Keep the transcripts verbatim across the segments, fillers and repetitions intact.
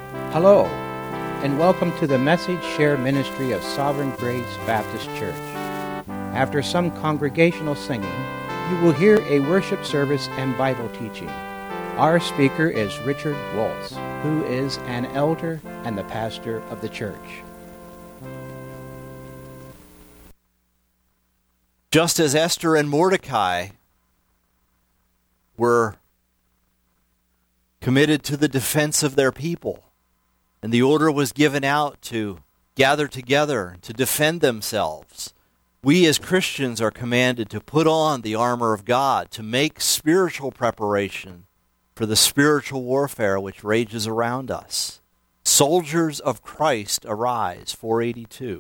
Hello, and welcome to the Message Share Ministry of Sovereign Grace Baptist Church. After some congregational singing, you will hear a worship service and Bible teaching. Our speaker is Richard Waltz, who is an elder and the pastor of the church. Just as Esther and Mordecai were committed to the defense of their people, and the order was given out to gather together to defend themselves, we as Christians are commanded to put on the armor of God, to make spiritual preparation for the spiritual warfare which rages around us. Soldiers of Christ arise, four eighty-two.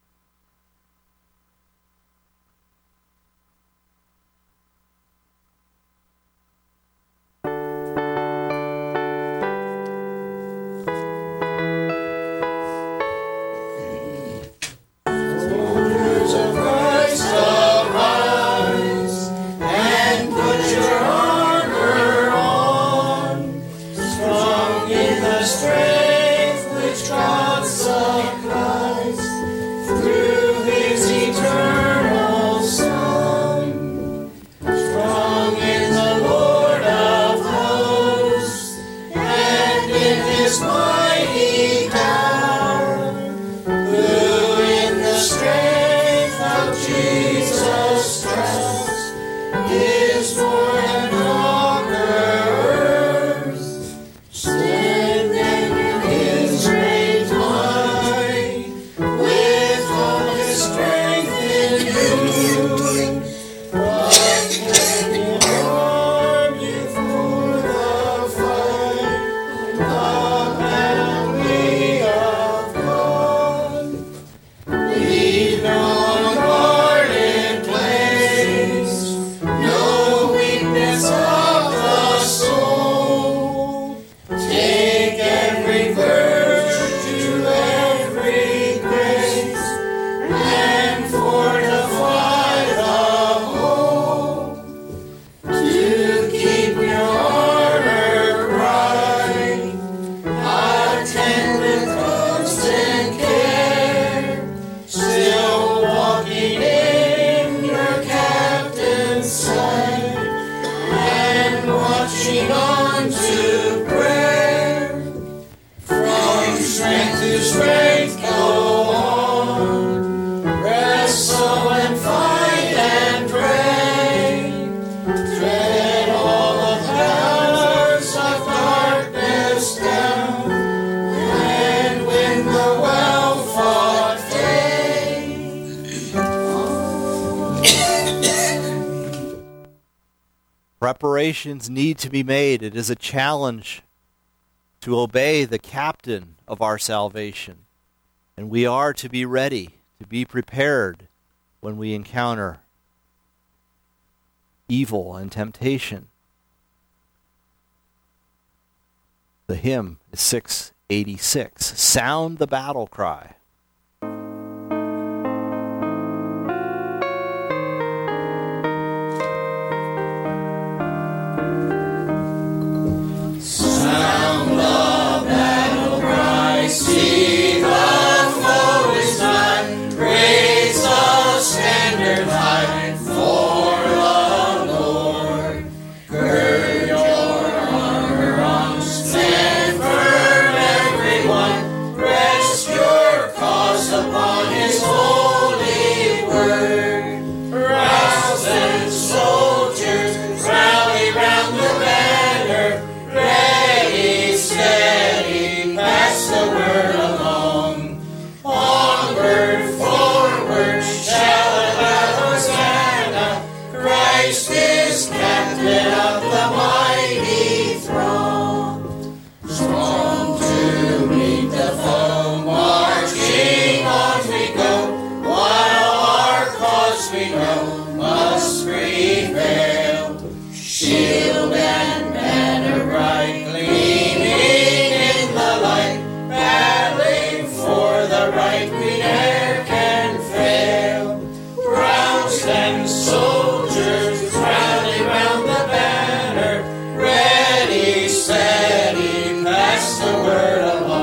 Preparations need to be made. It is a challenge to obey the captain of our salvation. And we are to be ready, to be prepared when we encounter evil and temptation. The hymn is six eighty-six. Sound the battle cry. Pass the word along.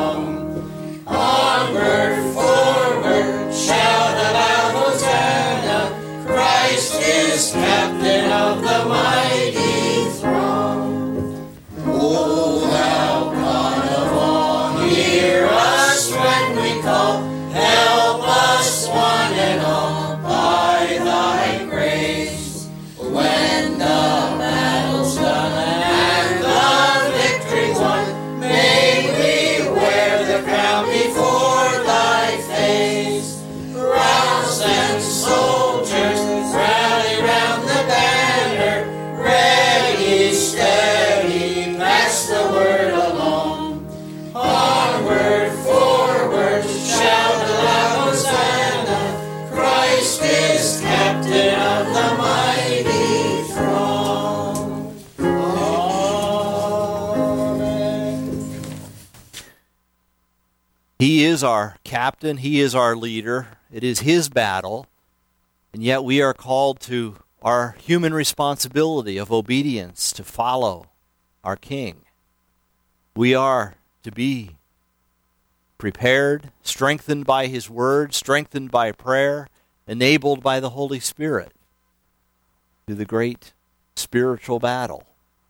He is our captain. He is our leader. It is his battle. And yet we are called to our human responsibility of obedience to follow our King. We are to be prepared, strengthened by his word, strengthened by prayer, enabled by the Holy Spirit to the great spiritual battle.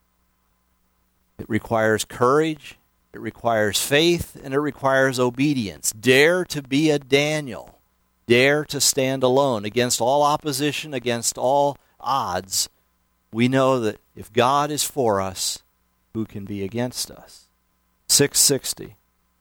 It requires courage, it requires faith, and it requires obedience. Dare to be a Daniel. Dare to stand alone against all opposition, against all odds. We know that if God is for us, who can be against us? six sixty.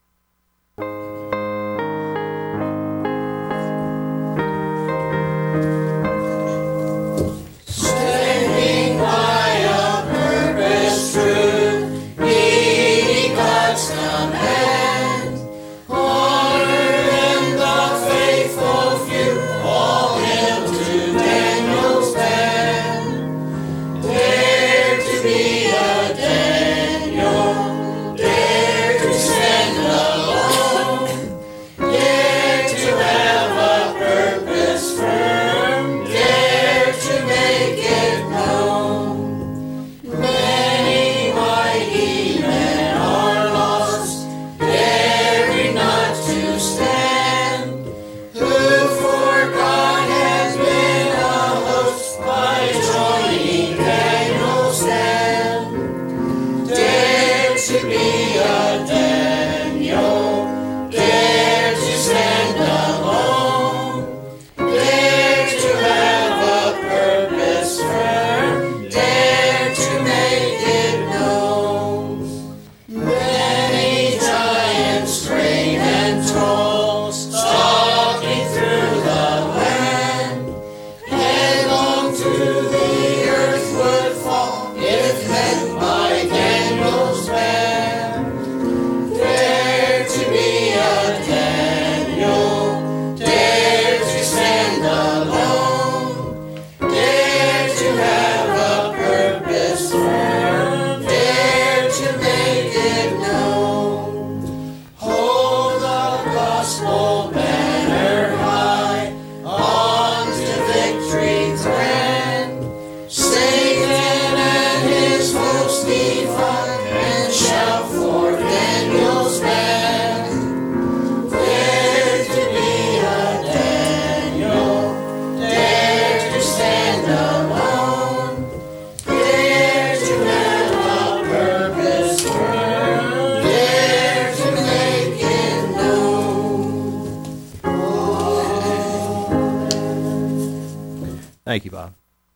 Thank you, Bob.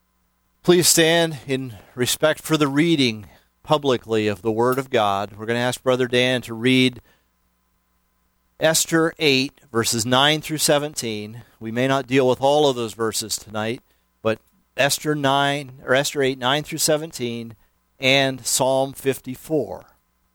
Please stand in respect for the reading publicly of the Word of God. We're going to ask Brother Dan to read Esther eight, verses nine through seventeen. We may not deal with all of those verses tonight, but Esther nine or Esther eight, nine through seventeen, and Psalm fifty-four.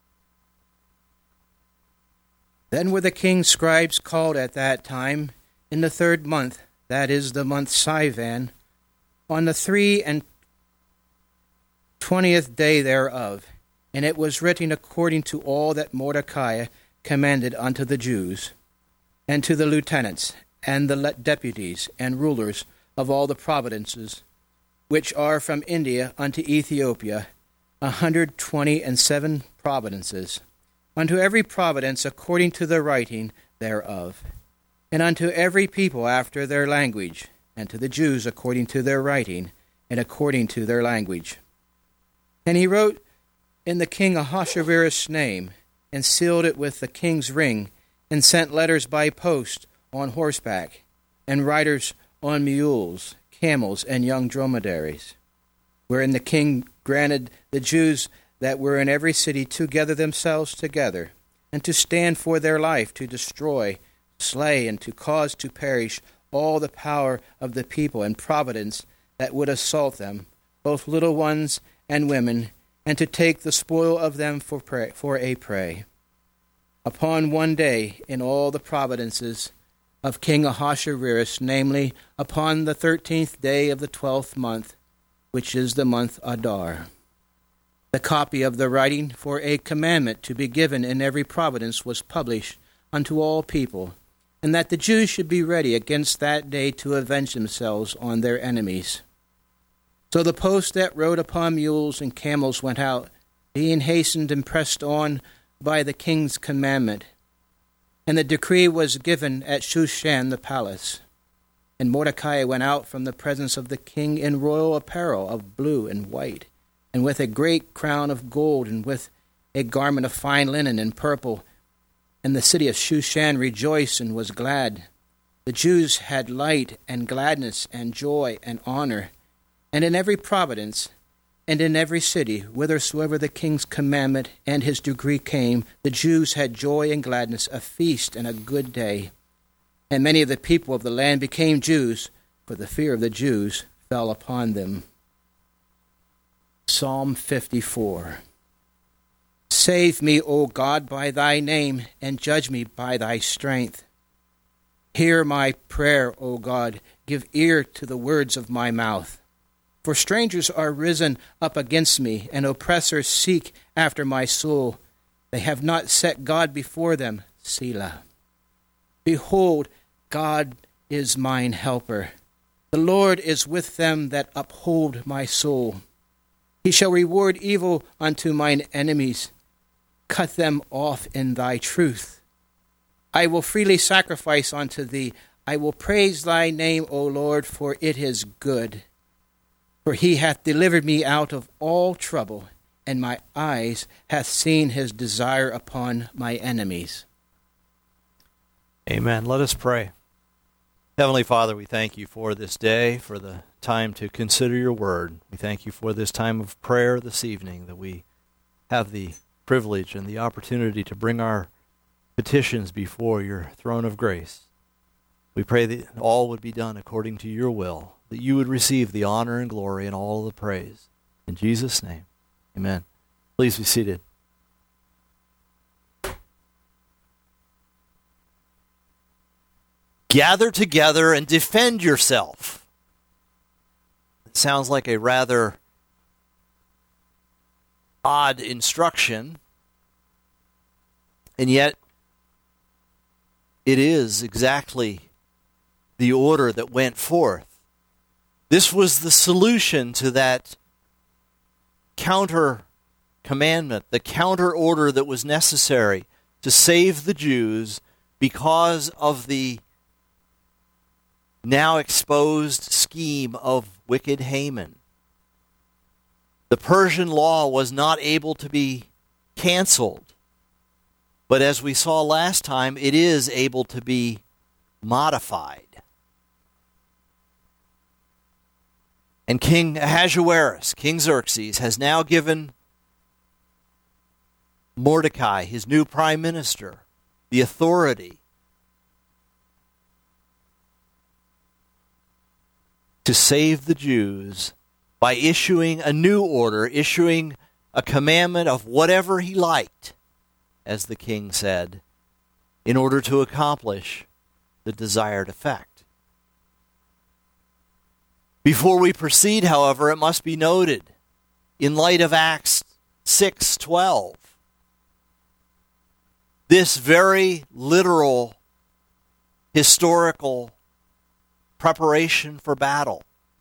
Then were the king's scribes called at that time in the third month, that is the month Sivan, on the three and twentieth day thereof, and it was written according to all that Mordecai commanded unto the Jews, and to the lieutenants, and the deputies, and rulers of all the provinces, which are from India unto Ethiopia, a hundred twenty and seven provinces, unto every province according to the writing thereof, and unto every people after their language, and to the Jews according to their writing, and according to their language. And he wrote in the king Ahasuerus' name, and sealed it with the king's ring, and sent letters by post on horseback, and riders on mules, camels, and young dromedaries, wherein the king granted the Jews that were in every city to gather themselves together, and to stand for their life, to destroy, slay, and to cause to perish all the power of the people and providence that would assault them, both little ones and women, and to take the spoil of them for prey, for a prey. Upon one day in all the provinces of King Ahasuerus, namely, upon the thirteenth day of the twelfth month, which is the month Adar. The copy of the writing for a commandment to be given in every province was published unto all people, and that the Jews should be ready against that day to avenge themselves on their enemies. So the post that rode upon mules and camels went out, being hastened and pressed on by the king's commandment. And the decree was given at Shushan the palace. And Mordecai went out from the presence of the king in royal apparel of blue and white, and with a great crown of gold, and with a garment of fine linen and purple. And the city of Shushan rejoiced and was glad. The Jews had light and gladness and joy and honor. And in every province and in every city, whithersoever the king's commandment and his decree came, the Jews had joy and gladness, a feast and a good day. And many of the people of the land became Jews, for the fear of the Jews fell upon them. Psalm fifty-four. Save me, O God, by thy name, and judge me by thy strength. Hear my prayer, O God, give ear to the words of my mouth. For strangers are risen up against me, and oppressors seek after my soul. They have not set God before them, Selah. Behold, God is mine helper. The Lord is with them that uphold my soul. He shall reward evil unto mine enemies. Cut them off in thy truth. I will freely sacrifice unto thee. I will praise thy name, O Lord, for it is good. For he hath delivered me out of all trouble, and my eyes hath seen his desire upon my enemies. Amen. Let us pray. Heavenly Father, we thank you for this day, for the time to consider your word. We thank you for this time of prayer this evening, that we have the privilege and the opportunity to bring our petitions before your throne of grace. We pray that all would be done according to your will, that you would receive the honor and glory and all the praise. In Jesus' name, amen. Please be seated. Gather together and defend yourself. It sounds like a rather odd instruction, and yet it is exactly the order that went forth. This was the solution to that counter commandment, the counter order that was necessary to save the Jews because of the now exposed scheme of wicked Haman. The Persian law was not able to be canceled, but as we saw last time, it is able to be modified. And King Ahasuerus, King Xerxes, has now given Mordecai, his new prime minister, the authority to save the Jews by issuing a new order, issuing a commandment of whatever he liked, as the king said, in order to accomplish the desired effect. Before we proceed, however, it must be noted, in light of Acts six twelve, this very literal, historical preparation for battle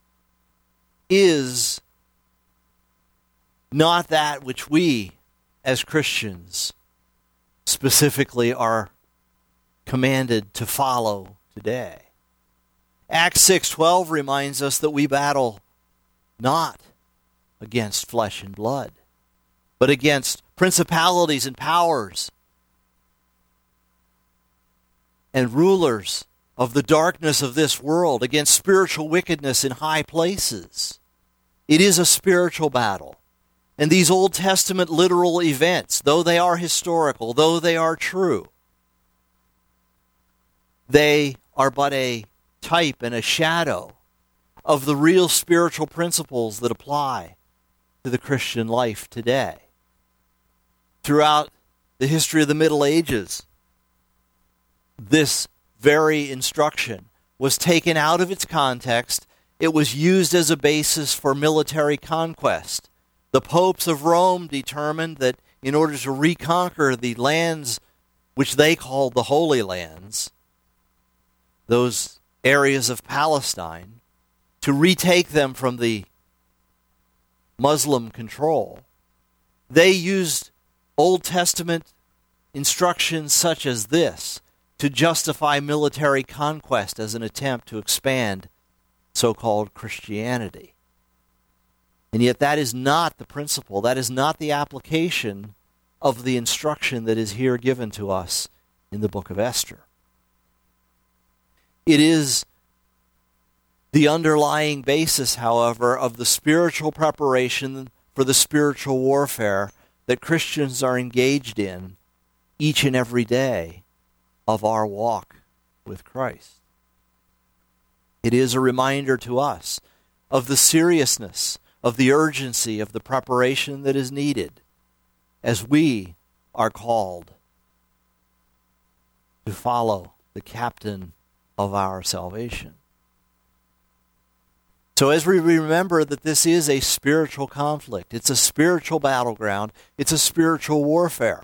is not that which we, as Christians, specifically are commanded to follow today. Acts six twelve reminds us that we battle not against flesh and blood, but against principalities and powers and rulers of the darkness of this world, against spiritual wickedness in high places. It is a spiritual battle. And these Old Testament literal events, though they are historical, though they are true, they are but a type and a shadow of the real spiritual principles that apply to the Christian life today. Throughout the history of the Middle Ages, this very instruction was taken out of its context. It was used as a basis for military conquest. The popes of Rome determined that in order to reconquer the lands which they called the Holy Lands, those areas of Palestine, to retake them from the Muslim control. They used Old Testament instructions such as this to justify military conquest as an attempt to expand so-called Christianity. And yet that is not the principle, that is not the application of the instruction that is here given to us in the book of Esther. It is the underlying basis, however, of the spiritual preparation for the spiritual warfare that Christians are engaged in each and every day of our walk with Christ. It is a reminder to us of the seriousness, of the urgency of the preparation that is needed as we are called to follow the captain of our salvation. So as we remember that this is a spiritual conflict, it's a spiritual battleground, it's a spiritual warfare.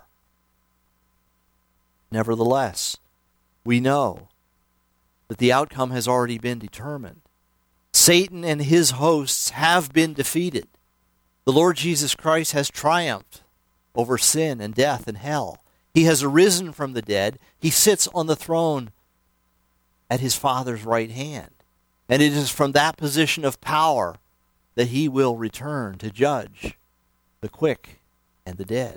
Nevertheless, we know that the outcome has already been determined. Satan and his hosts have been defeated. The Lord Jesus Christ has triumphed over sin and death and hell. He has arisen from the dead. He sits on the throne at his Father's right hand. And it is from that position of power that he will return to judge the quick and the dead.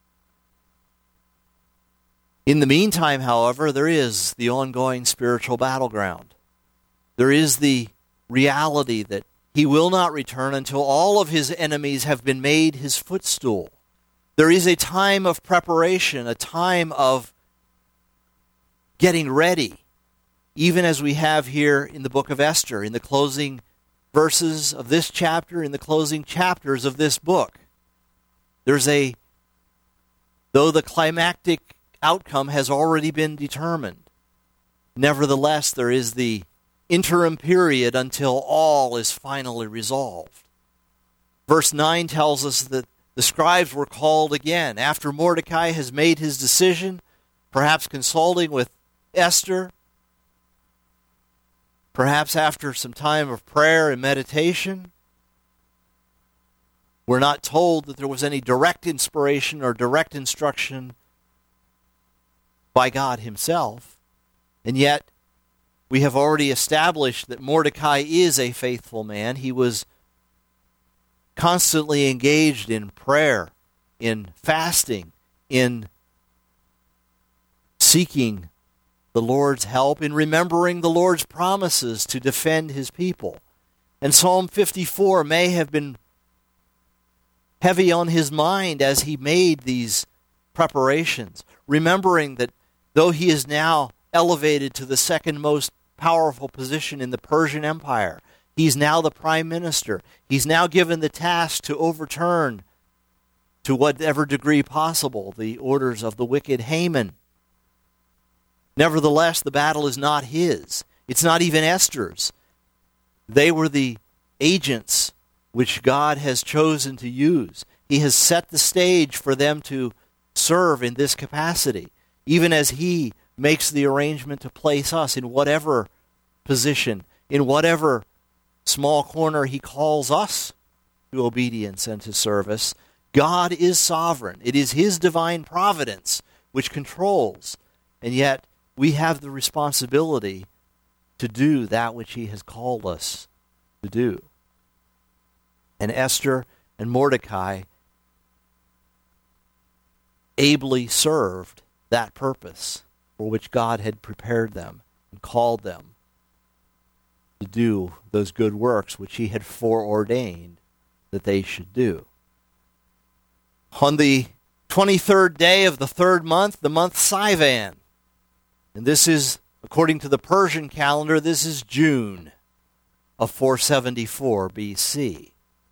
In the meantime, however, there is the ongoing spiritual battleground. There is the reality that he will not return until all of his enemies have been made his footstool. There is a time of preparation, a time of getting ready, even as we have here in the book of Esther, in the closing verses of this chapter, in the closing chapters of this book. There's a, though the climactic outcome has already been determined, nevertheless there is the interim period until all is finally resolved. Verse nine tells us that the scribes were called again. After Mordecai has made his decision, perhaps consulting with Esther, perhaps after some time of prayer and meditation. We're not told that there was any direct inspiration or direct instruction by God himself. And yet, we have already established that Mordecai is a faithful man. He was constantly engaged in prayer, in fasting, in seeking the Lord's help, in remembering the Lord's promises to defend his people. And Psalm fifty-four may have been heavy on his mind as he made these preparations, remembering that though he is now elevated to the second most powerful position in the Persian Empire, he's now the prime minister. He's now given the task to overturn, to whatever degree possible, the orders of the wicked Haman. Nevertheless, the battle is not his. It's not even Esther's. They were the agents which God has chosen to use. He has set the stage for them to serve in this capacity, even as he makes the arrangement to place us in whatever position, in whatever small corner he calls us to obedience and to service. God is sovereign. It is his divine providence which controls, and yet we have the responsibility to do that which he has called us to do. And Esther and Mordecai ably served that purpose for which God had prepared them and called them to do those good works which he had foreordained that they should do. On the twenty-third day of the third month, the month Sivan, and this is, according to the Persian calendar, this is June of four seventy-four B C.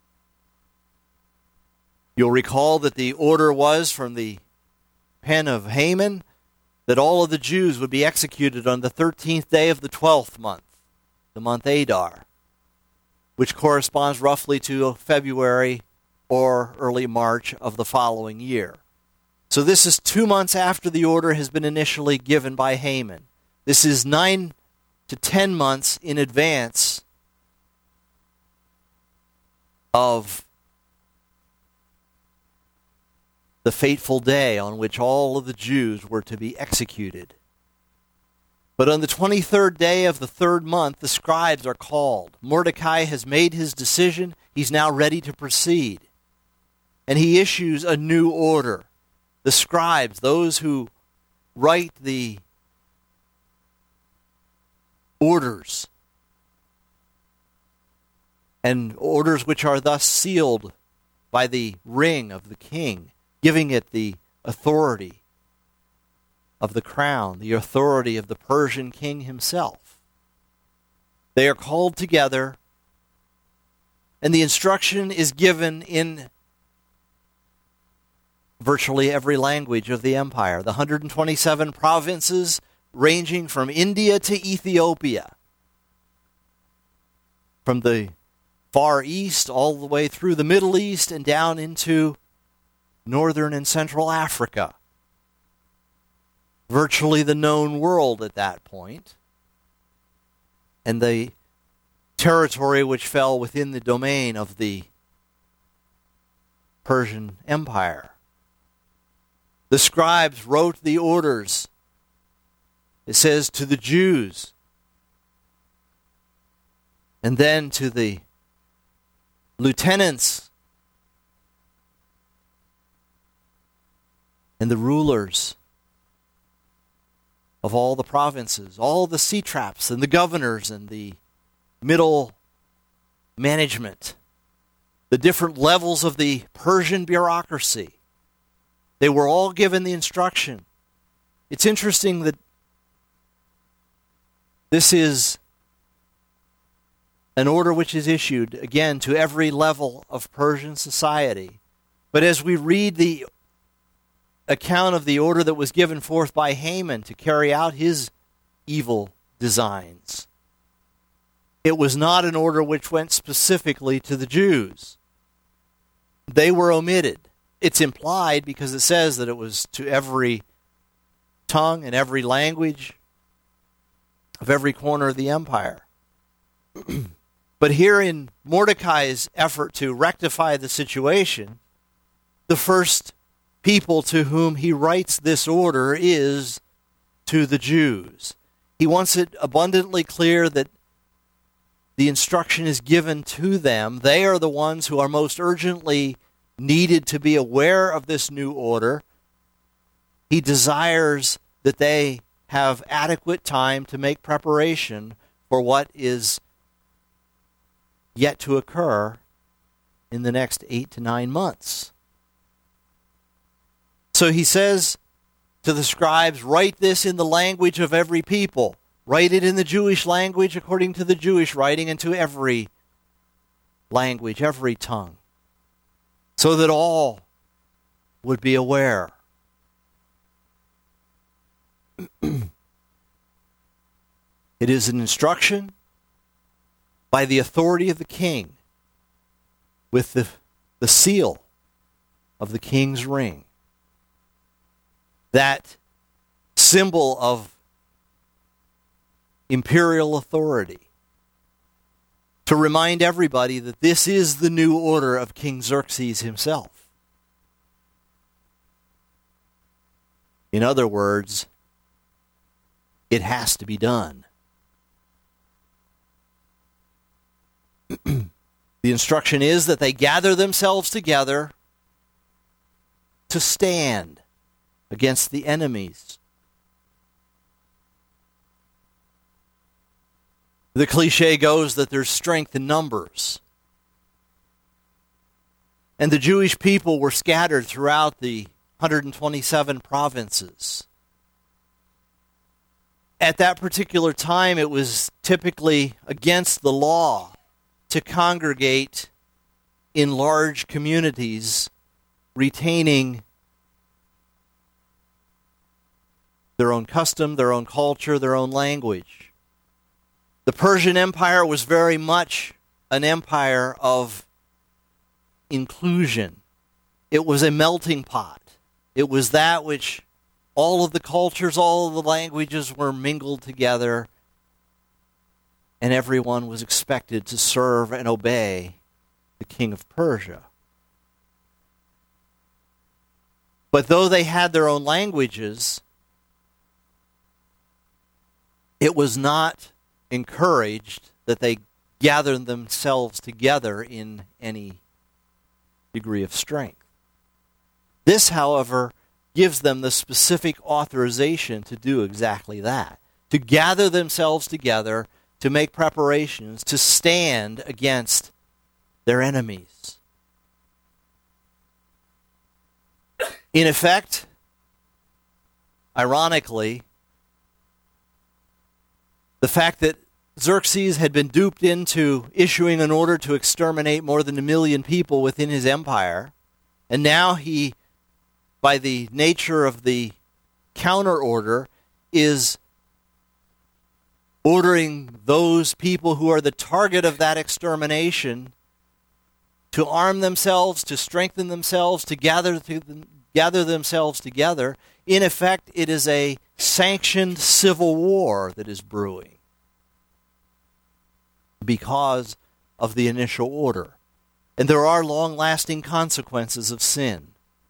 You'll recall that the order was from the pen of Haman that all of the Jews would be executed on the thirteenth day of the twelfth month, the month Adar, which corresponds roughly to February or early March of the following year. So this is two months after the order has been initially given by Haman. This is nine to ten months in advance of the fateful day on which all of the Jews were to be executed. But on the twenty-third day of the third month, the scribes are called. Mordecai has made his decision. He's now ready to proceed. And he issues a new order. The scribes, those who write the orders, and orders which are thus sealed by the ring of the king, giving it the authority of the crown, the authority of the Persian king himself. They are called together, and the instruction is given in virtually every language of the empire. The one hundred twenty-seven provinces ranging from India to Ethiopia, from the Far East all the way through the Middle East and down into Northern and Central Africa. Virtually the known world at that point, and the territory which fell within the domain of the Persian Empire. The scribes wrote the orders. It says to the Jews, and then to the lieutenants and the rulers of all the provinces, all the satraps and the governors and the middle management, the different levels of the Persian bureaucracy. They were all given the instruction. It's interesting that this is an order which is issued, again, to every level of Persian society. But as we read the account of the order that was given forth by Haman to carry out his evil designs, it was not an order which went specifically to the Jews. They were omitted. It's implied because it says that it was to every tongue and every language of every corner of the empire. But here in Mordecai's effort to rectify the situation, the first people to whom he writes this order is to the Jews. He wants it abundantly clear that the instruction is given to them. They are the ones who are most urgently needed to be aware of this new order. He desires that they have adequate time to make preparation for what is yet to occur in the next eight to nine months. So he says to the scribes, write this in the language of every people. Write it in the Jewish language according to the Jewish writing, and to every language, every tongue, so that all would be aware. It is an instruction by the authority of the king, with the, the seal of the king's ring. That symbol of imperial authority, to remind everybody that this is the new order of King Xerxes himself. In other words, it has to be done. The instruction is that they gather themselves together to stand against the enemies. The cliche goes that there's strength in numbers. And the Jewish people were scattered throughout the one hundred twenty-seven provinces. At that particular time, it was typically against the law to congregate in large communities, retaining their own custom, their own culture, their own language. The Persian Empire was very much an empire of inclusion. It was a melting pot. It was that which all of the cultures, all of the languages were mingled together, and everyone was expected to serve and obey the king of Persia. But though they had their own languages, it was not encouraged that they gather themselves together in any degree of strength. This, however, gives them the specific authorization to do exactly that, to gather themselves together, to make preparations, to stand against their enemies. In effect, ironically, the fact that Xerxes had been duped into issuing an order to exterminate more than a million people within his empire, and now he, by the nature of the counter order, is ordering those people who are the target of that extermination to arm themselves, to strengthen themselves, to gather to gather themselves together. In effect, it is a sanctioned civil war that is brewing because of the initial order. And there are long-lasting consequences of sin.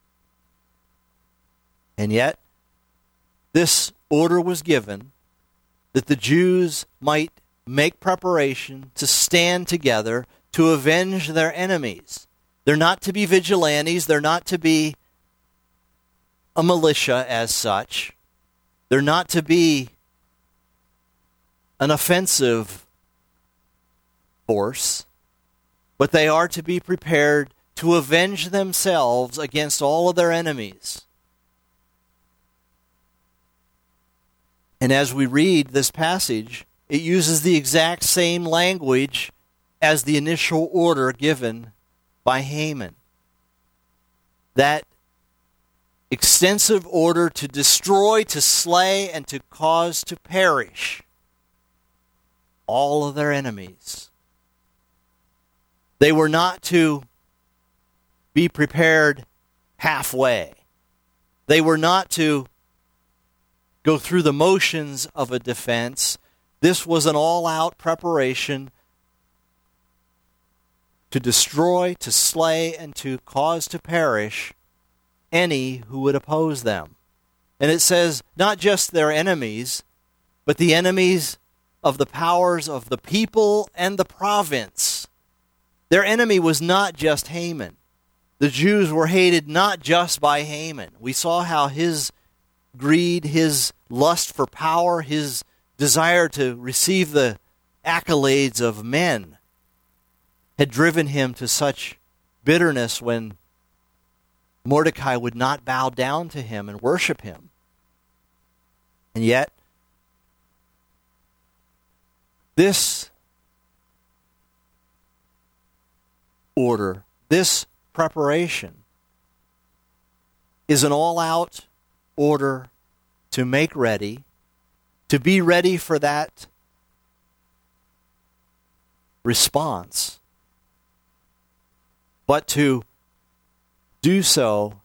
And yet, this order was given that the Jews might make preparation to stand together to avenge their enemies. They're not to be vigilantes. They're not to be a militia as such. They're not to be an offensive force, but they are to be prepared to avenge themselves against all of their enemies. And as we read this passage, it uses the exact same language as the initial order given by Haman. That extensive order to destroy, to slay, and to cause to perish all of their enemies. They were not to be prepared halfway. They were not to go through the motions of a defense. This was an all-out preparation to destroy, to slay, and to cause to perish any who would oppose them. And it says not just their enemies, but the enemies of the powers of the people and the province. Their enemy was not just Haman. The Jews were hated not just by Haman. We saw how his greed, his lust for power, his desire to receive the accolades of men had driven him to such bitterness when Mordecai would not bow down to him and worship him. And yet, this order, this preparation, is an all-out order to make ready, to be ready for that response, but to do so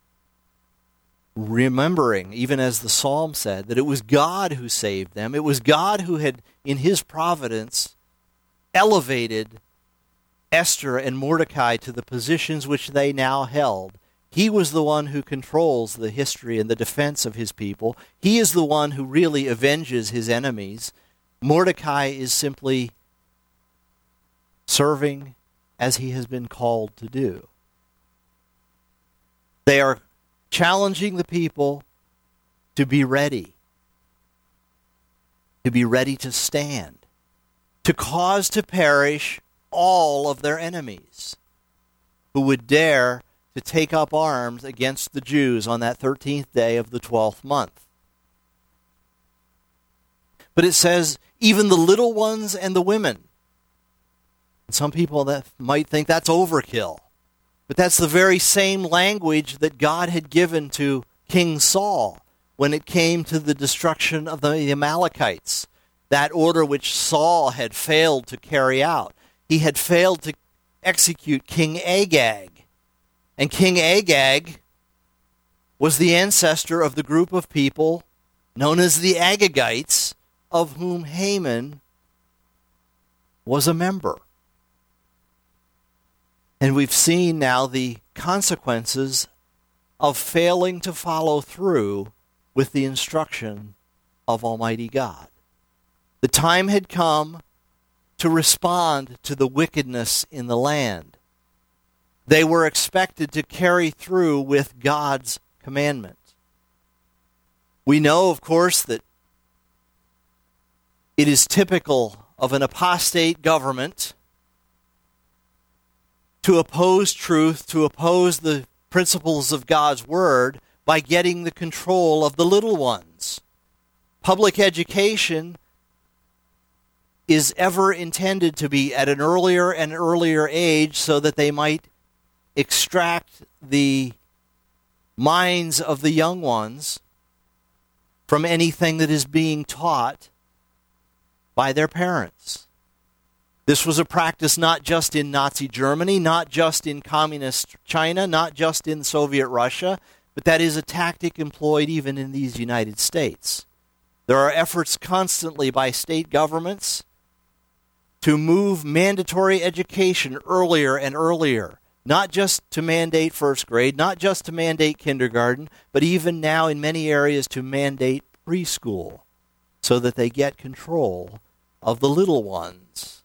remembering, even as the psalm said, that it was God who saved them. It was God who had, in his providence, elevated Esther and Mordecai to the positions which they now held. He was the one who controls the history and the defense of his people. He is the one who really avenges his enemies. Mordecai is simply serving as he has been called to do. They are challenging the people to be ready, to be ready to stand, to cause to perish all of their enemies who would dare to take up arms against the Jews on that thirteenth day of the twelfth month. But it says, even the little ones and the women. And some people that might think that's overkill. But that's the very same language that God had given to King Saul when it came to the destruction of the Amalekites. That order which Saul had failed to carry out. He had failed to execute King Agag. And King Agag was the ancestor of the group of people known as the Agagites, of whom Haman was a member. And we've seen now the consequences of failing to follow through with the instruction of Almighty God. The time had come to respond to the wickedness in the land. They were expected to carry through with God's commandment. We know, of course, that it is typical of an apostate government to oppose truth, to oppose the principles of God's word by getting the control of the little ones. Public education is ever intended to be at an earlier and earlier age so that they might extract the minds of the young ones from anything that is being taught by their parents. This was a practice not just in Nazi Germany, not just in communist China, not just in Soviet Russia, but that is a tactic employed even in these United States. There are efforts constantly by state governments to move mandatory education earlier and earlier, not just to mandate first grade, not just to mandate kindergarten, but even now in many areas to mandate preschool so that they get control of the little ones.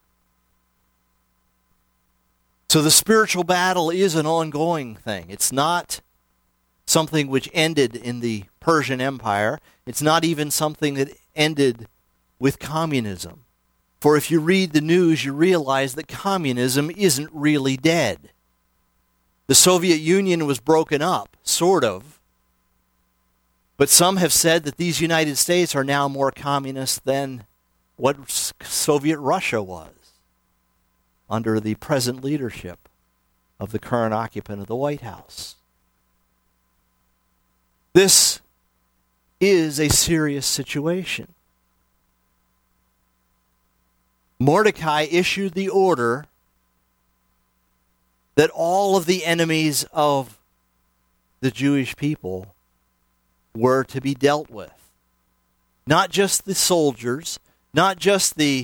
So the spiritual battle is an ongoing thing. It's not something which ended in the Persian Empire. It's not even something that ended with communism. For if you read the news, you realize that communism isn't really dead. The Soviet Union was broken up, sort of. But some have said that these United States are now more communist than what Soviet Russia was under the present leadership of the current occupant of the White House. This is a serious situation. Mordecai issued the order that all of the enemies of the Jewish people were to be dealt with. Not just the soldiers, not just the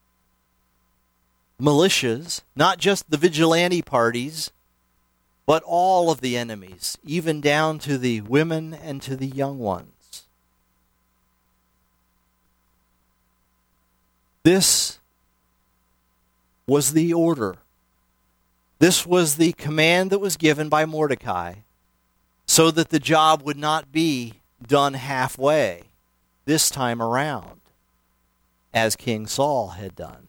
militias, not just the vigilante parties, but all of the enemies, even down to the women and to the young ones. This was the order. This was the command that was given by Mordecai so that the job would not be done halfway this time around, as King Saul had done.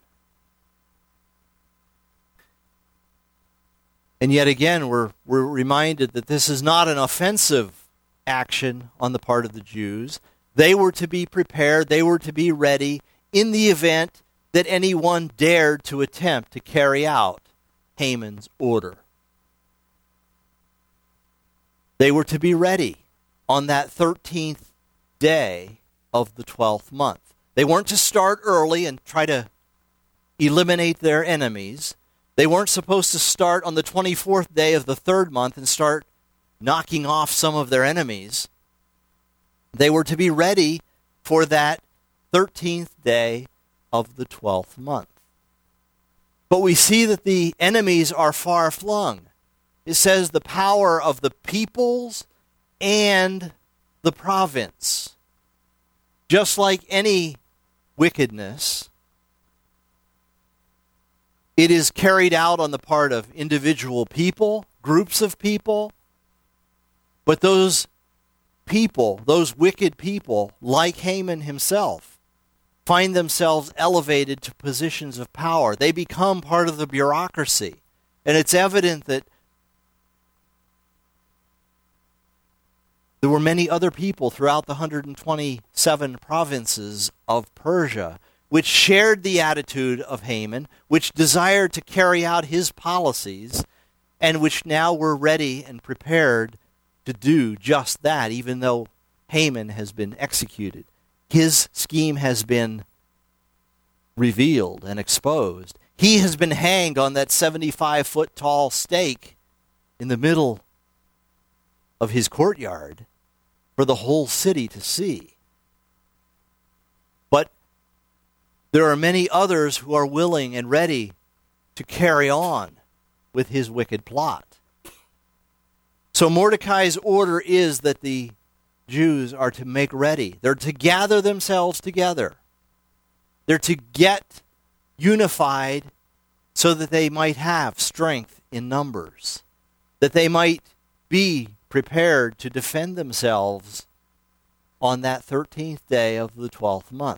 And yet again, we're, we're reminded that this is not an offensive action on the part of the Jews. They were to be prepared, they were to be ready in the event that anyone dared to attempt to carry out Haman's order. They were to be ready on that thirteenth day of the twelfth month. They weren't to start early and try to eliminate their enemies. They weren't supposed to start on the twenty-fourth day of the third month and start knocking off some of their enemies. They were to be ready for that thirteenth day of the twelfth month. But we see that the enemies are far flung. It says the power of the peoples and the province. Just like any wickedness, it is carried out on the part of individual people, groups of people, but those people, those wicked people, like Haman himself, find themselves elevated to positions of power. They become part of the bureaucracy. And it's evident that there were many other people throughout the one hundred twenty-seven provinces of Persia which shared the attitude of Haman, which desired to carry out his policies, and which now were ready and prepared to do just that, even though Haman has been executed. His scheme has been revealed and exposed. He has been hanged on that seventy-five foot tall stake in the middle of his courtyard for the whole city to see. But there are many others who are willing and ready to carry on with his wicked plot. So Mordecai's order is that the Jews are to make ready. They're to gather themselves together. They're to get unified so that they might have strength in numbers, that they might be prepared to defend themselves on that thirteenth day of the twelfth month.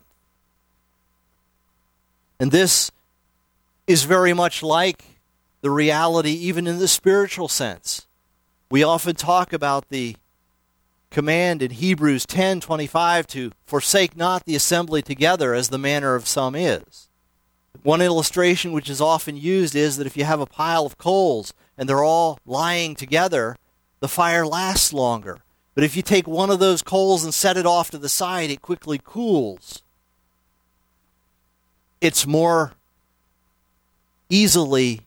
And this is very much like the reality even in the spiritual sense. We often talk about the command in Hebrews ten twenty-five to forsake not the assembly together as the manner of some is. One illustration which is often used is that if you have a pile of coals and they're all lying together, the fire lasts longer. But if you take one of those coals and set it off to the side, it quickly cools. It's more easily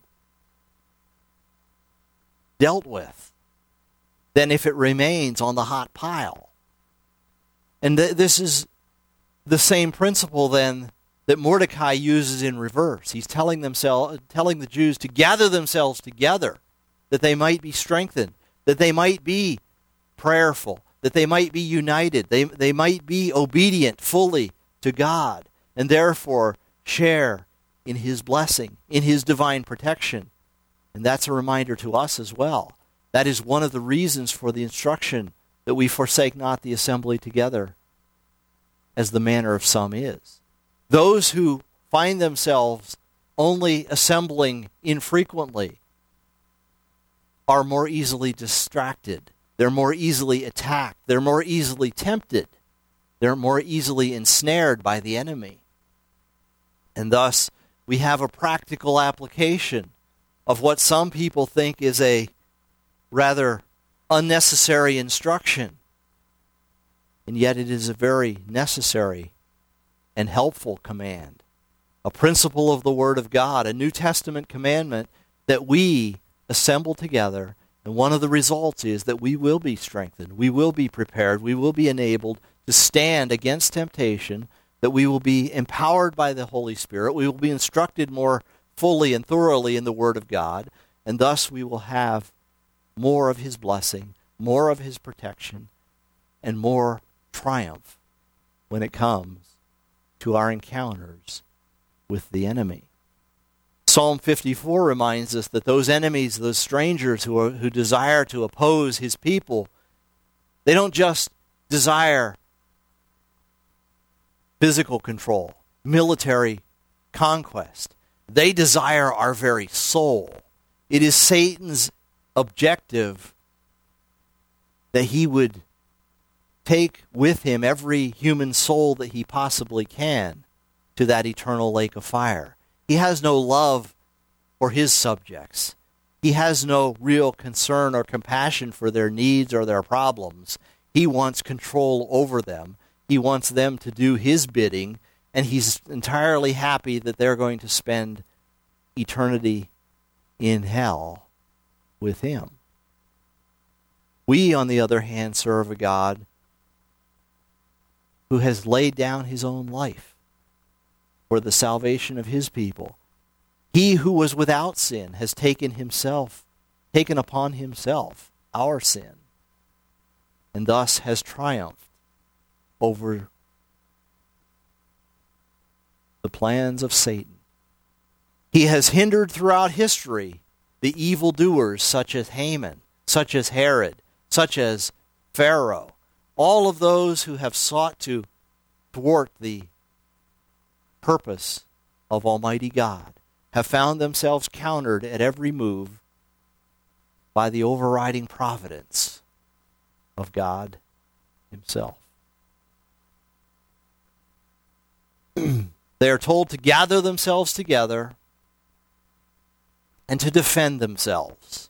dealt with than if it remains on the hot pile. And th- this is the same principle then that Mordecai uses in reverse. He's telling themselves, telling the Jews to gather themselves together, that they might be strengthened, that they might be prayerful, that they might be united, they, they might be obedient fully to God, and therefore share in his blessing, in his divine protection. And that's a reminder to us as well. That is one of the reasons for the instruction that we forsake not the assembly together, as the manner of some is. Those who find themselves only assembling infrequently are more easily distracted. They're more easily attacked. They're more easily tempted. They're more easily ensnared by the enemy. And thus, we have a practical application of what some people think is a rather unnecessary instruction. And yet it is a very necessary and helpful command. A principle of the Word of God, a New Testament commandment that we assemble together. And one of the results is that we will be strengthened. We will be prepared. We will be enabled to stand against temptation, that we will be empowered by the Holy Spirit. We will be instructed more fully and thoroughly in the Word of God. And thus we will have more of his blessing, more of his protection, and more triumph when it comes to our encounters with the enemy. Psalm fifty-four reminds us that those enemies, those strangers who are, who desire to oppose his people, they don't just desire physical control, military conquest. They desire our very soul. It is Satan's objective that he would take with him every human soul that he possibly can to that eternal lake of fire. He has no love for his subjects. He has no real concern or compassion for their needs or their problems. He wants control over them. He wants them to do his bidding, and he's entirely happy that they're going to spend eternity in hell with him. We, on the other hand, serve a God who has laid down his own life for the salvation of his people. He who was without sin has taken himself, taken upon himself our sin, and thus has triumphed over the plans of Satan. He has hindered throughout history the evildoers such as Haman, such as Herod, such as Pharaoh, all of those who have sought to thwart the purpose of Almighty God have found themselves countered at every move by the overriding providence of God himself. They are told to gather themselves together and to defend themselves.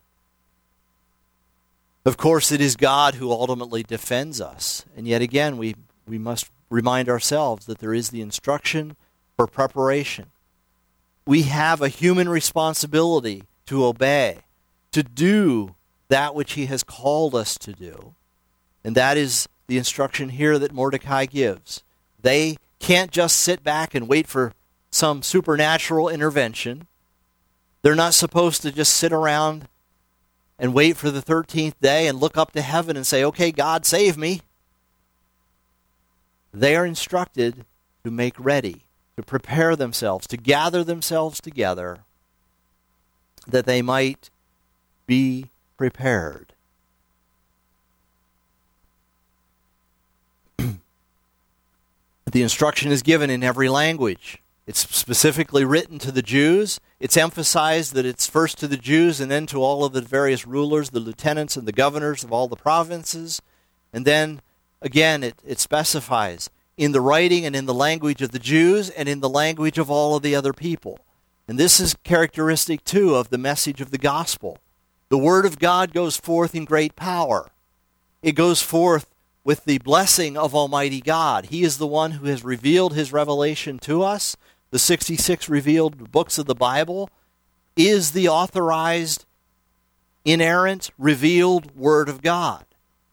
Of course, it is God who ultimately defends us. And yet again, we, we must remind ourselves that there is the instruction for preparation. We have a human responsibility to obey, to do that which he has called us to do. And that is the instruction here that Mordecai gives. They can't just sit back and wait for some supernatural intervention. They're not supposed to just sit around and wait for the thirteenth day and look up to heaven and say, okay, God, save me. They are instructed to make ready, to prepare themselves, to gather themselves together, that they might be prepared. The instruction is given in every language. It's specifically written to the Jews. It's emphasized that it's first to the Jews and then to all of the various rulers, the lieutenants and the governors of all the provinces. And then, again, it, it specifies in the writing and in the language of the Jews and in the language of all of the other people. And this is characteristic, too, of the message of the gospel. The word of God goes forth in great power. It goes forth with the blessing of Almighty God. He is the one who has revealed his revelation to us. The sixty-six revealed books of the Bible is the authorized, inerrant, revealed Word of God.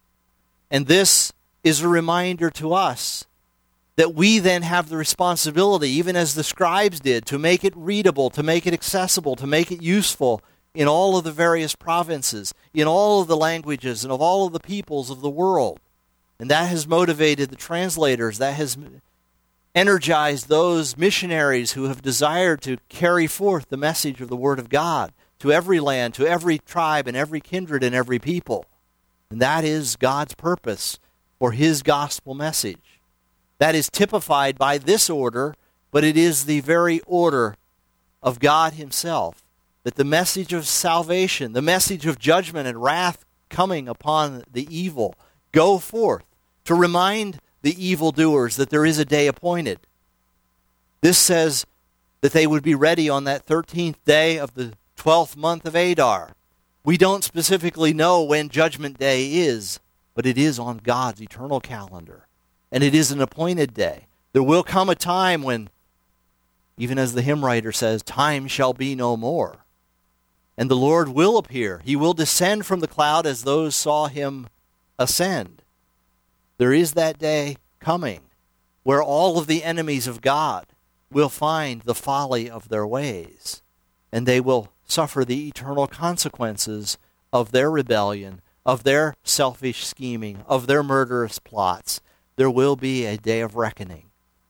And this is a reminder to us that we then have the responsibility, even as the scribes did, to make it readable, to make it accessible, to make it useful in all of the various provinces, in all of the languages, and of all of the peoples of the world. And that has motivated the translators. That has energized those missionaries who have desired to carry forth the message of the Word of God to every land, to every tribe, and every kindred, and every people. And that is God's purpose for his gospel message. That is typified by this order, but it is the very order of God himself, that the message of salvation, the message of judgment and wrath coming upon the evil, go forth to remind the evildoers that there is a day appointed. This says that they would be ready on that thirteenth day of the twelfth month of Adar. We don't specifically know when Judgment Day is, but it is on God's eternal calendar. And it is an appointed day. There will come a time when, even as the hymn writer says, time shall be no more. And the Lord will appear. He will descend from the cloud as those saw him ascend. There is that day coming where all of the enemies of God will find the folly of their ways, and they will suffer the eternal consequences of their rebellion, of their selfish scheming, of their murderous plots. There will be a day of reckoning.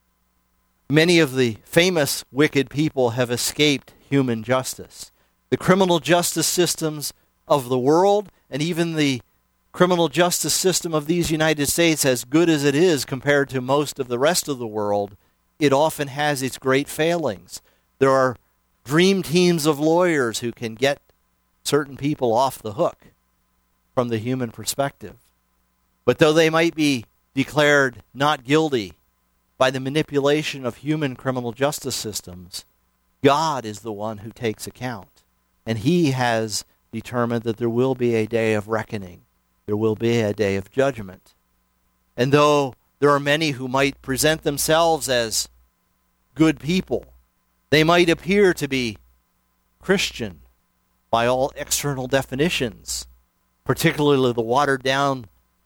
Many of the famous wicked people have escaped human justice. The criminal justice systems of the world, and even the criminal justice system of these United States, as good as it is compared to most of the rest of the world, it often has its great failings. There are dream teams of lawyers who can get certain people off the hook from the human perspective. But though they might be declared not guilty by the manipulation of human criminal justice systems, God is the one who takes account. And he has determined that there will be a day of reckoning. There will be a day of judgment. And though there are many who might present themselves as good people, they might appear to be Christian by all external definitions, particularly the watered-down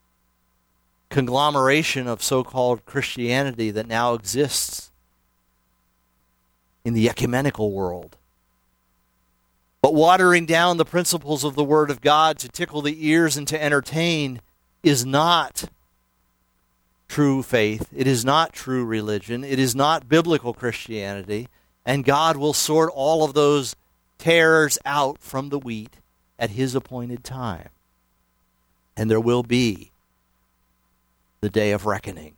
conglomeration of so-called Christianity that now exists in the ecumenical world. But watering down the principles of the Word of God to tickle the ears and to entertain is not true faith. It is not true religion. It is not biblical Christianity. And God will sort all of those tares out from the wheat at his appointed time. And there will be the day of reckoning.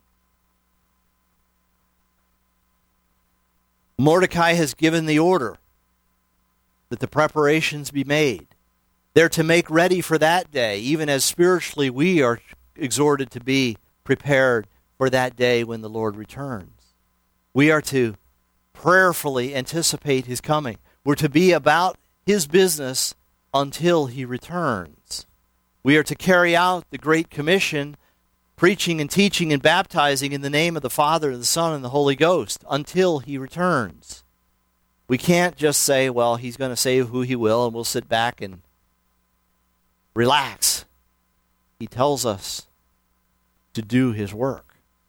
Mordecai has given the order that the preparations be made. They're to make ready for that day, even as spiritually we are exhorted to be prepared for that day when the Lord returns. We are to prayerfully anticipate his coming. We're to be about his business until he returns. We are to carry out the Great Commission, preaching and teaching and baptizing in the name of the Father, and the Son, and the Holy Ghost until he returns. We can't just say, well, he's going to say who he will, and we'll sit back and relax. He tells us to do his work.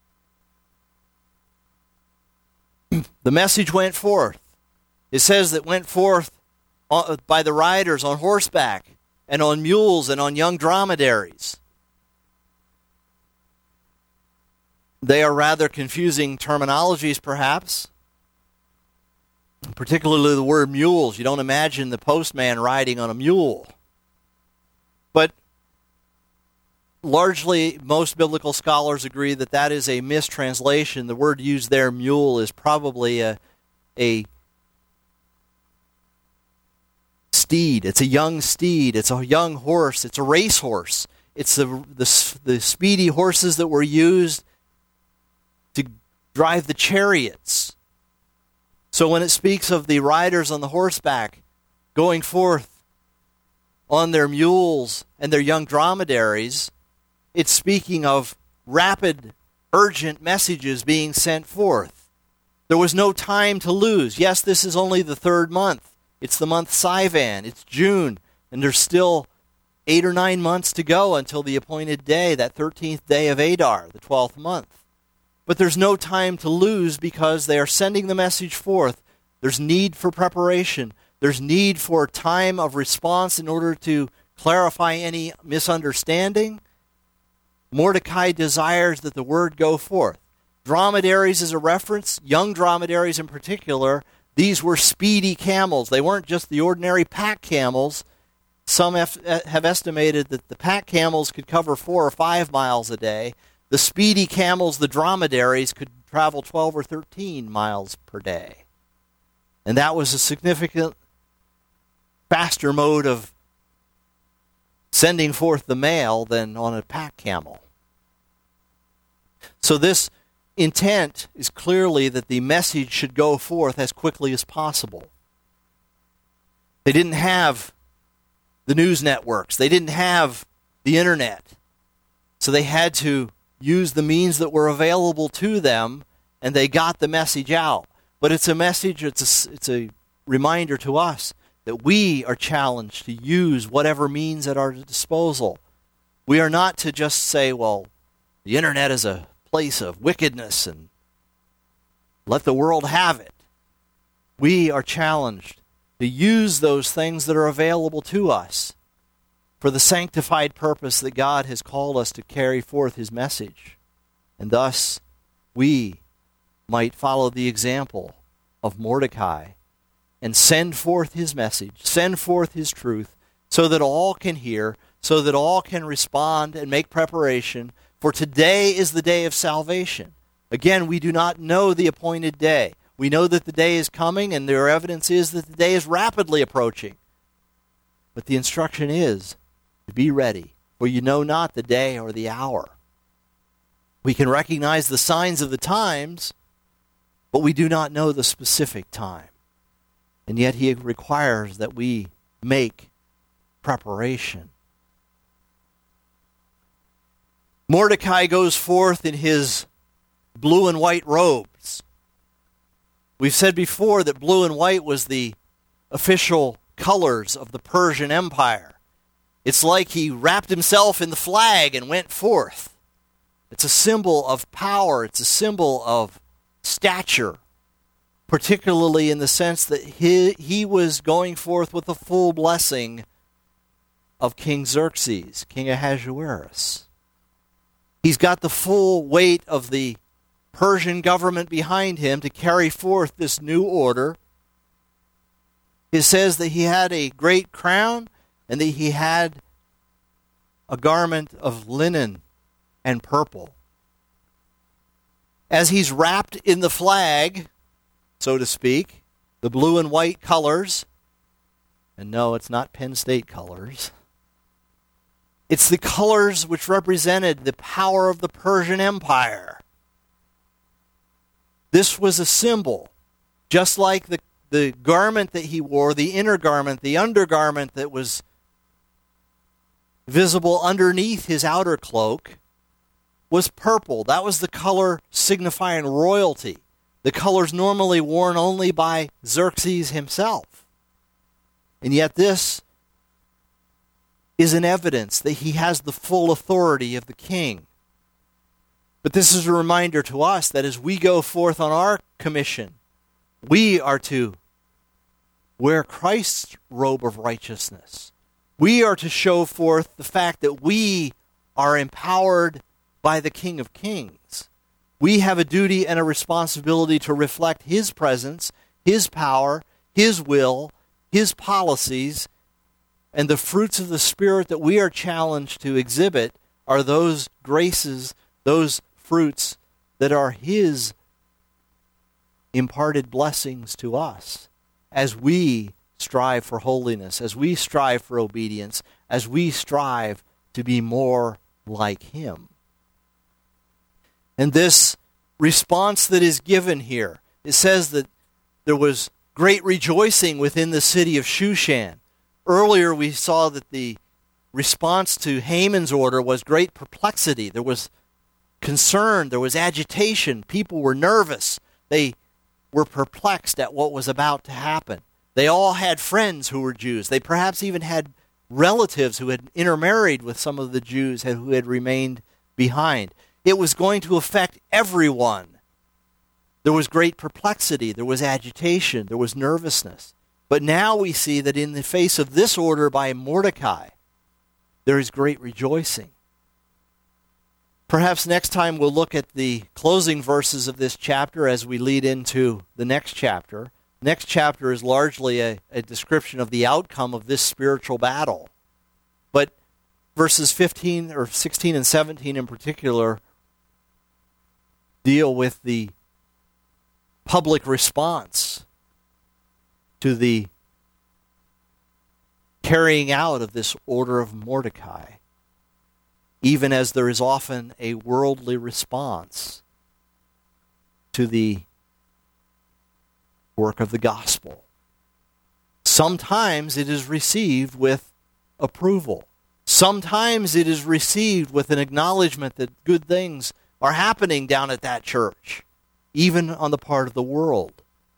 The message went forth. It says that went forth by the riders on horseback and on mules and on young dromedaries. They are rather confusing terminologies, perhaps. Particularly the word mules. You don't imagine the postman riding on a mule. But largely, most biblical scholars agree that that is a mistranslation. The word used there, mule, is probably a, a steed. It's a young steed. It's a young horse. It's a racehorse. It's the, the, the speedy horses that were used to drive the chariots. So when it speaks of the riders on the horseback going forth on their mules and their young dromedaries, it's speaking of rapid, urgent messages being sent forth. There was no time to lose. Yes, this is only the third month. It's the month Sivan. It's June, and there's still eight or nine months to go until the appointed day, that thirteenth day of Adar, the twelfth month. But there's no time to lose because they are sending the message forth. There's need for preparation. There's need for time of response in order to clarify any misunderstanding. Mordecai desires that the word go forth. Dromedaries is a reference, young dromedaries in particular. These were speedy camels. They weren't just the ordinary pack camels. Some have, have estimated that the pack camels could cover four or five miles a day. The speedy camels, the dromedaries, could travel twelve or thirteen miles per day. And that was a significant, faster mode of sending forth the mail than on a pack camel. So this intent is clearly that the message should go forth as quickly as possible. They didn't have the news networks. They didn't have the internet. So they had to use the means that were available to them, and they got the message out. But it's a message, it's a, it's a reminder to us that we are challenged to use whatever means at our disposal. We are not to just say, well, the internet is a place of wickedness and let the world have it. We are challenged to use those things that are available to us for the sanctified purpose that God has called us to carry forth his message. And thus, we might follow the example of Mordecai and send forth his message, send forth his truth, so that all can hear, so that all can respond and make preparation, for today is the day of salvation. Again, we do not know the appointed day. We know that the day is coming, and their evidence is that the day is rapidly approaching. But the instruction is to be ready, for you know not the day or the hour. We can recognize the signs of the times, but we do not know the specific time. And yet he requires that we make preparation. Mordecai goes forth in his blue and white robes. We've said before that blue and white was the official colors of the Persian Empire. It's like he wrapped himself in the flag and went forth. It's a symbol of power. It's a symbol of stature, particularly in the sense that he, he was going forth with the full blessing of King Xerxes, King Ahasuerus. He's got the full weight of the Persian government behind him to carry forth this new order. It says that he had a great crown and that he had a garment of linen and purple. As he's wrapped in the flag, so to speak, the blue and white colors, and no, it's not Penn State colors. It's the colors which represented the power of the Persian Empire. This was a symbol, just like the, the garment that he wore, the inner garment, the undergarment that was visible underneath his outer cloak, was purple. That was the color signifying royalty. The colors normally worn only by Xerxes himself. And yet this is an evidence that he has the full authority of the king. But this is a reminder to us that as we go forth on our commission, we are to wear Christ's robe of righteousness. We are to show forth the fact that we are empowered by the King of Kings. We have a duty and a responsibility to reflect his presence, his power, his will, his policies, and the fruits of the Spirit that we are challenged to exhibit are those graces, those fruits that are his imparted blessings to us as we strive for holiness, as we strive for obedience, as we strive to be more like him. And this response that is given here, it says that there was great rejoicing within the city of Shushan. Earlier we saw that the response to Haman's order was great perplexity. There was concern, there was agitation. People were nervous. They were perplexed at what was about to happen. They all had friends who were Jews. They perhaps even had relatives who had intermarried with some of the Jews who had remained behind. It was going to affect everyone. There was great perplexity. There was agitation. There was nervousness. But now we see that in the face of this order by Mordecai, there is great rejoicing. Perhaps next time we'll look at the closing verses of this chapter as we lead into the next chapter. Next chapter is largely a, a description of the outcome of this spiritual battle. But verses fifteen or sixteen and seventeen in particular deal with the public response to the carrying out of this order of Mordecai, even as there is often a worldly response to the work of the gospel. Sometimes it is received with approval. Sometimes it is received with an acknowledgement that good things are happening down at that church, even on the part of the world.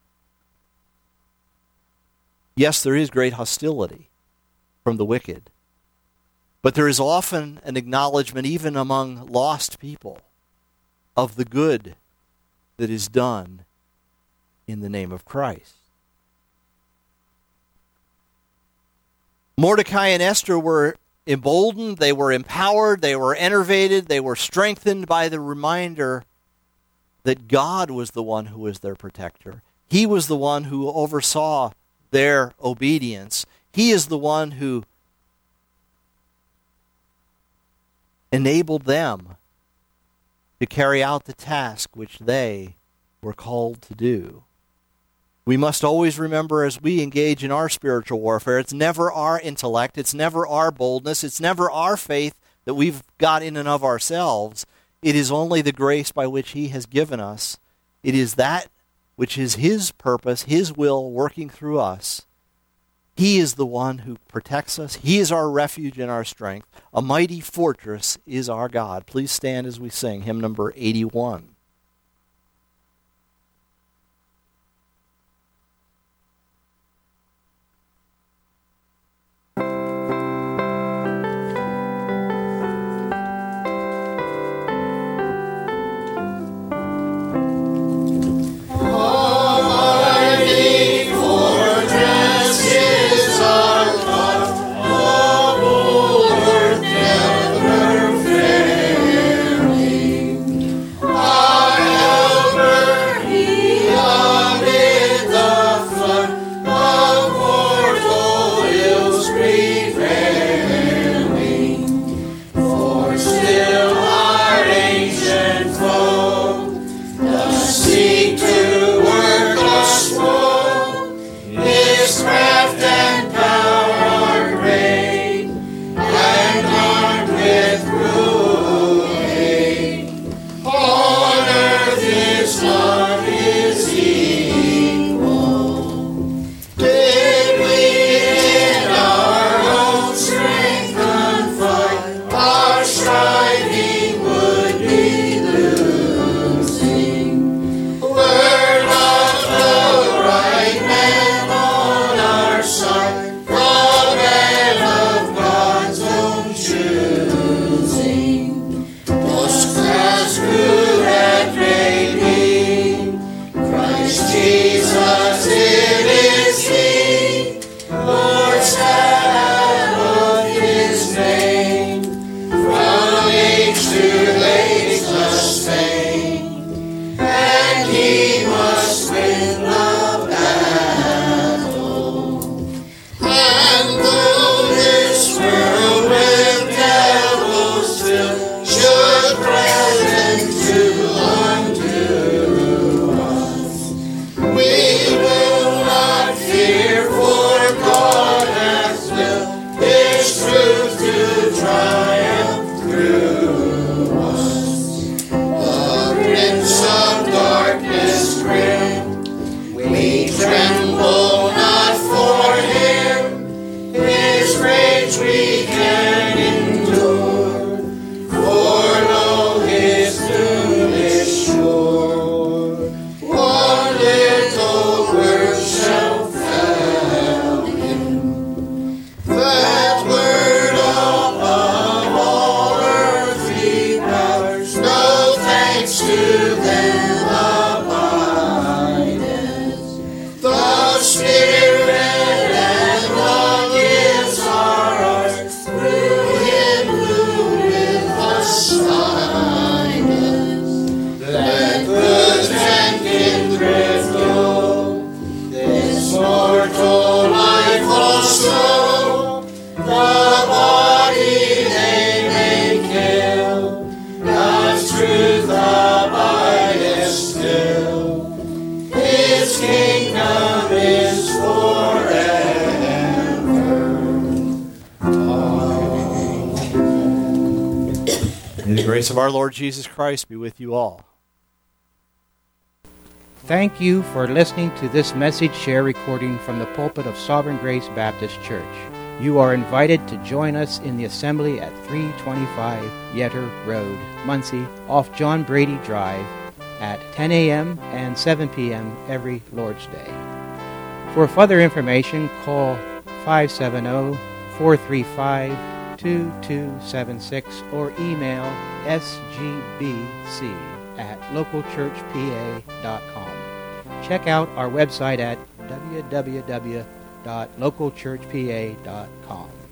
Yes, there is great hostility from the wicked, but there is often an acknowledgement, even among lost people, of the good that is done in the name of Christ. Mordecai and Esther were emboldened, they were empowered, they were enervated, they were strengthened by the reminder that God was the one who was their protector. He was the one who oversaw their obedience. He is the one who enabled them to carry out the task which they were called to do. We must always remember as we engage in our spiritual warfare, it's never our intellect, it's never our boldness, it's never our faith that we've got in and of ourselves. It is only the grace by which he has given us. It is that which is his purpose, his will working through us. He is the one who protects us. He is our refuge and our strength. A mighty fortress is our God. Please stand as we sing hymn number eighty-one. Ah and he must win the battle. And though this world with devils filled should present to unto us, we will not fear, for God hath willed His truth to triumph through us. The prince of darkness grim, we tremble not for him. His rage we can endure, for lo, his doom is sure. One little word shall fell him, that word above all earthly powers. No thanks to them abideth. The Spirit and the gifts are ours, through him who with us abideth. Let goods and kindred go, this mortal life also. The body they may kill, God's truth abideth still. His kingdom is forever. May the grace of our Lord Jesus Christ be with you all. Thank you for listening to this message share recording from the pulpit of Sovereign Grace Baptist Church. You are invited to join us in the assembly at three twenty-five Yetter Road, Muncie, off John Brady Drive, at ten a.m. and seven p.m. every Lord's Day. For further information, call five seven zero, four three five, two two seven six or email s g b c at local church p a dot com. Check out our website at w w w dot local church p a dot com.